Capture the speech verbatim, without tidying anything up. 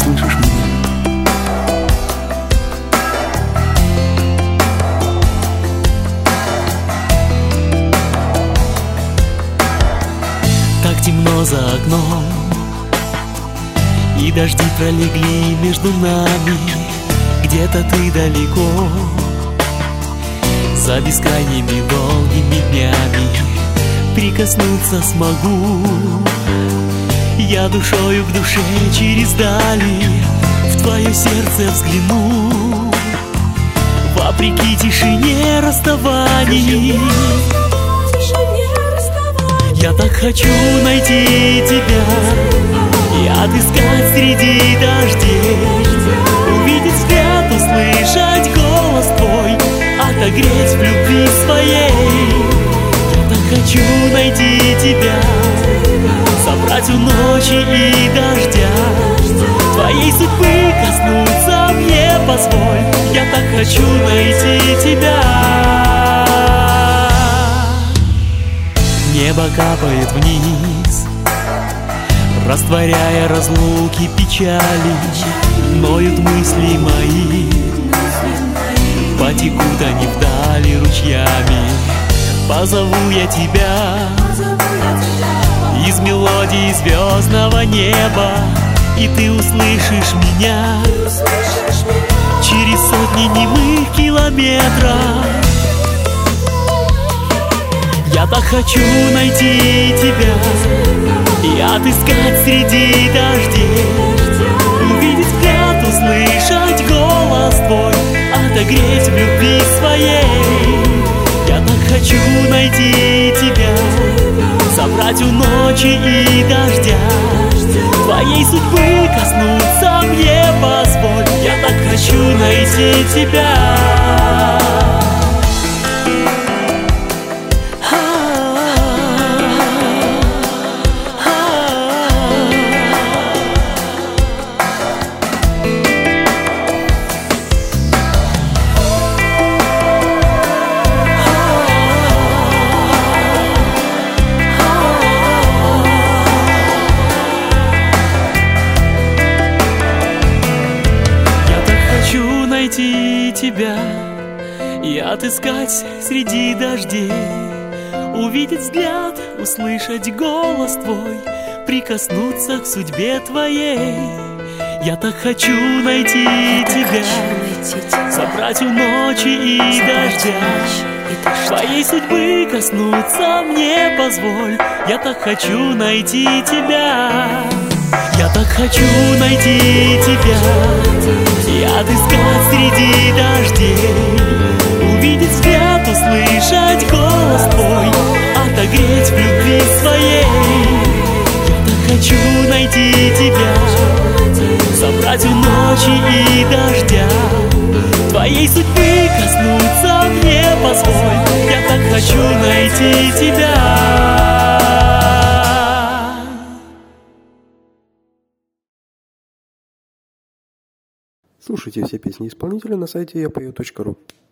услышишь меня. Так темно за окном, и дожди пролегли между нами. Где-то ты далеко, за бескрайними долгими днями. Прикоснуться смогу я душою к душе через дали, в твое сердце взгляну, вопреки тишине расставаний. Я так хочу найти тебя и отыскать среди дождей, увидеть взгляд, услышать голос твой, отогреть в любви своей. Я так хочу найти тебя, собрать у ночи и дождя, твоей судьбы коснуться мне позволь. Я так хочу найти тебя. Небо капает вниз, растворяя разлуки, печали. Ноют мысли мои, потекут они вдали ручьями. Позову я тебя из мелодии звездного неба, и ты услышишь меня через сотни немых километров. Я так хочу найти тебя и отыскать среди дождей, увидеть взгляд, услышать голос твой, отогреть в любви своей. Я так хочу найти тебя, собрать у ночи и дождя, твоей судьбы коснуться мне позволь. Я так хочу найти тебя. Найти тебя и отыскать среди дождей, увидеть взгляд, услышать голос твой, прикоснуться к судьбе твоей. Я так хочу найти Я тебя, хочу собрать у ночи и дождя, твоей судьбы коснуться мне позволь. Я так хочу найти тебя. Я так хочу найти тебя и отыскать среди дождей, увидеть взгляд, услышать голос твой, отогреть в любви своей. Я так хочу найти тебя, собрать у ночи и дождя, твоей судьбы коснуться мне позволь. Я так хочу найти тебя. Слушайте все песни исполнителя на сайте я пою точка ру.